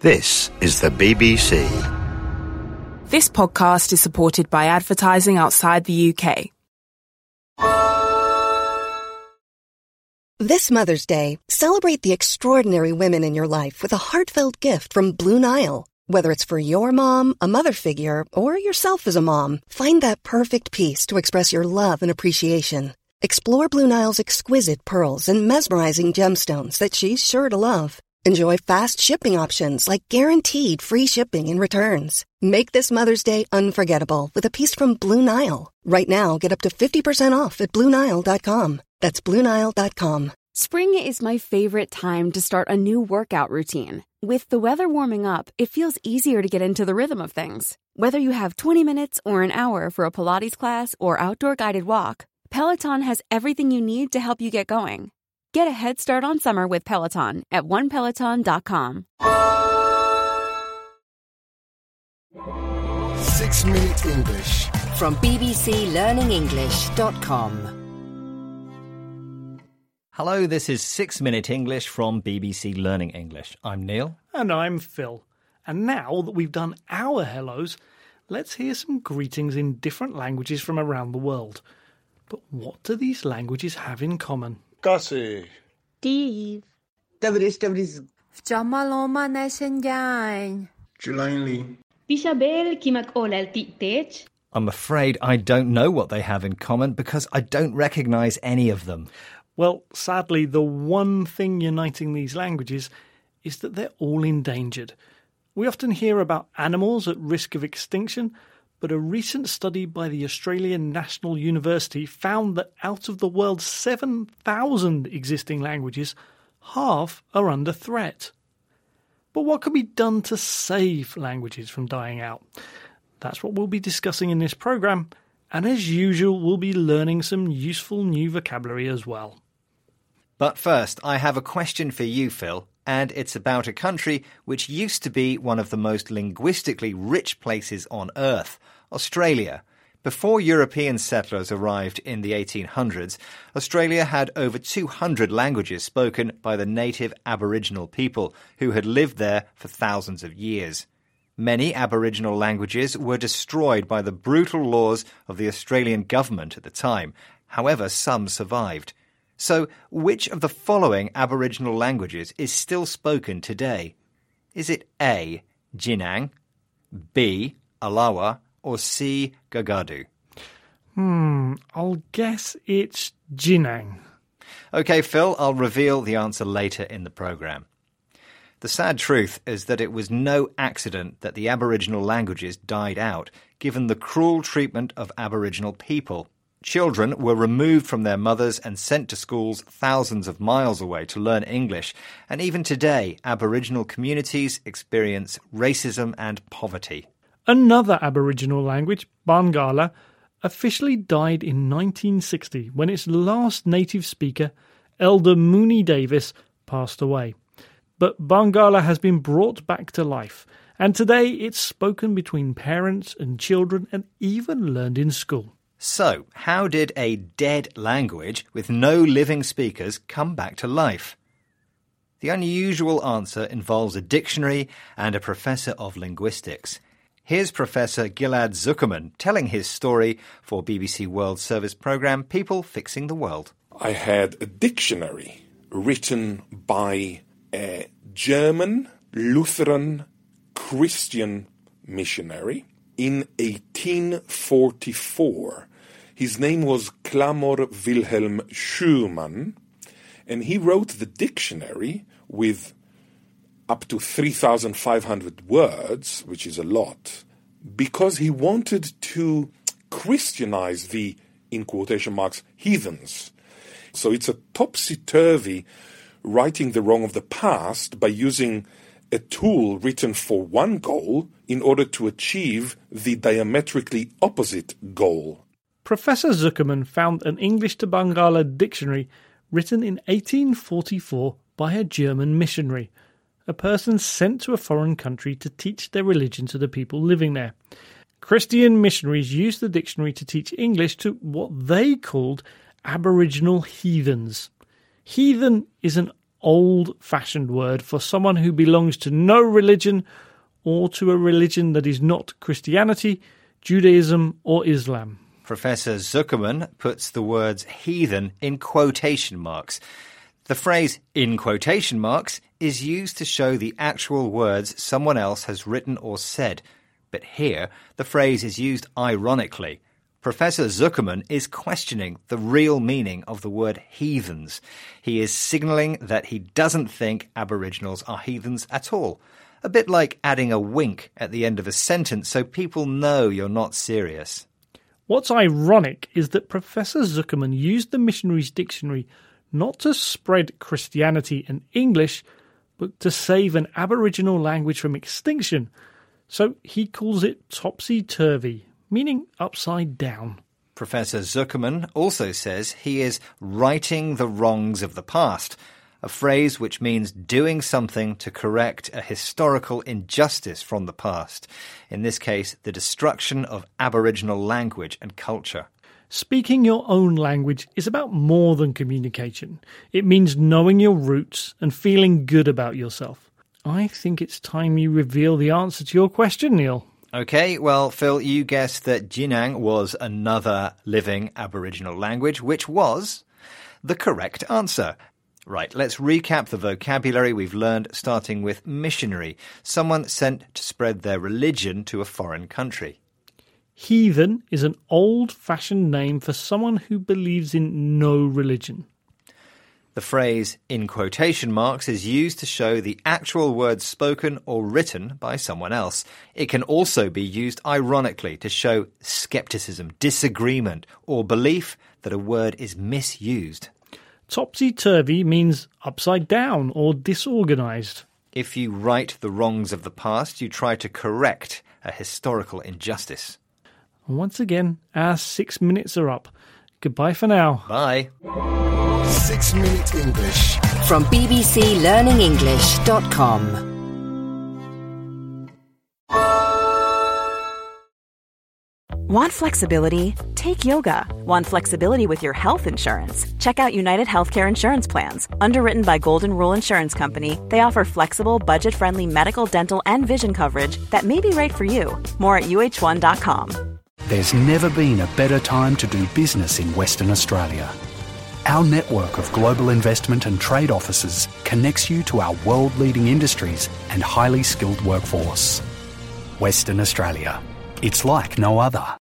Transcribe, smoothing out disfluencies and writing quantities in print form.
This is the BBC. This podcast is supported by advertising outside the UK. This Mother's Day, celebrate the extraordinary women in your life with a heartfelt gift from Blue Nile. Whether it's for your mom, a mother figure, or yourself as a mom, find that perfect piece to express your love and appreciation. Explore Blue Nile's exquisite pearls and mesmerizing gemstones that she's sure to love. Enjoy fast shipping options like guaranteed free shipping and returns. Make this Mother's Day unforgettable with a piece from Blue Nile. Right now, get up to 50% off at BlueNile.com. That's BlueNile.com. Spring is my favorite time to start a new workout routine. With the weather warming up, it feels easier to get into the rhythm of things. Whether you have 20 minutes or an hour for a Pilates class or outdoor guided walk, Peloton has everything you need to help you get going. Get a head start on summer with Peloton at onepeloton.com. 6 Minute English from bbclearningenglish.com. Hello, this is 6 Minute English from BBC Learning English. I'm Neil. And I'm Phil. And now that we've done our hellos, let's hear some greetings in different languages from around the world. But what do these languages have in common? Gussie. Steve. Julianly. Bisabel kimak-olal titech. I'm afraid I don't know what they have in common because I don't recognise any of them. Well, sadly, the one thing uniting these languages is that they're all endangered. We often hear about animals at risk of extinction, but a recent study by the Australian National University found that out of the world's 7,000 existing languages, half are under threat. But what can be done to save languages from dying out? That's what we'll be discussing in this programme, and as usual, we'll be learning some useful new vocabulary as well. But first, I have a question for you, Phil, and it's about a country which used to be one of the most linguistically rich places on Earth, Australia. Before European settlers arrived in the 1800s, Australia had over 200 languages spoken by the native Aboriginal people who had lived there for thousands of years. Many Aboriginal languages were destroyed by the brutal laws of the Australian government at the time. However, some survived. So, which of the following Aboriginal languages is still spoken today? Is it A, Jinang, B, Alawa, or C, Gagadu? I'll guess it's Jinang. OK, Phil, I'll reveal the answer later in the programme. The sad truth is that it was no accident that the Aboriginal languages died out, given the cruel treatment of Aboriginal people. Children were removed from their mothers and sent to schools thousands of miles away to learn English, and even today, Aboriginal communities experience racism and poverty. Another Aboriginal language, Barngarla, officially died in 1960 when its last native speaker, Elder Mooney Davis, passed away. But Barngarla has been brought back to life, and today it's spoken between parents and children and even learned in school. So, how did a dead language with no living speakers come back to life? The unusual answer involves a dictionary and a professor of linguistics. Here's Professor Gilad Zuckerman telling his story for BBC World Service programme People Fixing the World. I had a dictionary written by a German Lutheran Christian missionary in 1844. His name was Clamor Wilhelm Schumann, and he wrote the dictionary with up to 3,500 words, which is a lot, because he wanted to Christianize the, in quotation marks, heathens. So it's a topsy-turvy righting the wrong of the past by using a tool written for one goal in order to achieve the diametrically opposite goal. Professor Zuckerman found an English to Bangala dictionary written in 1844 by a German missionary, a person sent to a foreign country to teach their religion to the people living there. Christian missionaries used the dictionary to teach English to what they called Aboriginal heathens. Heathen is an old-fashioned word for someone who belongs to no religion or to a religion that is not Christianity, Judaism or Islam. Professor Zuckerman puts the words heathen in quotation marks. The phrase in quotation marks is used to show the actual words someone else has written or said. But here, the phrase is used ironically. Professor Zuckerman is questioning the real meaning of the word heathens. He is signalling that he doesn't think Aboriginals are heathens at all. A bit like adding a wink at the end of a sentence so people know you're not serious. What's ironic is that Professor Zuckerman used the Missionaries' Dictionary not to spread Christianity and English, but to save an Aboriginal language from extinction. So he calls it topsy-turvy, meaning upside down. Professor Zuckerman also says he is righting the wrongs of the past, a phrase which means doing something to correct a historical injustice from the past. In this case, the destruction of Aboriginal language and culture. Speaking your own language is about more than communication. It means knowing your roots and feeling good about yourself. I think it's time you reveal the answer to your question, Neil. OK, well, Phil, you guessed that Jinang was another living Aboriginal language, which was the correct answer. Right, let's recap the vocabulary we've learned, starting with missionary, someone sent to spread their religion to a foreign country. Heathen is an old-fashioned name for someone who believes in no religion. The phrase in quotation marks is used to show the actual words spoken or written by someone else. It can also be used ironically to show skepticism, disagreement, or belief that a word is misused. Topsy-turvy means upside down or disorganised. If you right the wrongs of the past, you try to correct a historical injustice. Once again, our 6 minutes are up. Goodbye for now. Bye. 6 Minute English. From bbclearningenglish.com. Want flexibility? Take yoga. Want flexibility with your health insurance? Check out United Healthcare Insurance Plans. Underwritten by Golden Rule Insurance Company, they offer flexible, budget-friendly medical, dental, and vision coverage that may be right for you. More at uh1.com. There's never been a better time to do business in Western Australia. Our network of global investment and trade offices connects you to our world-leading industries and highly skilled workforce. Western Australia. It's like no other.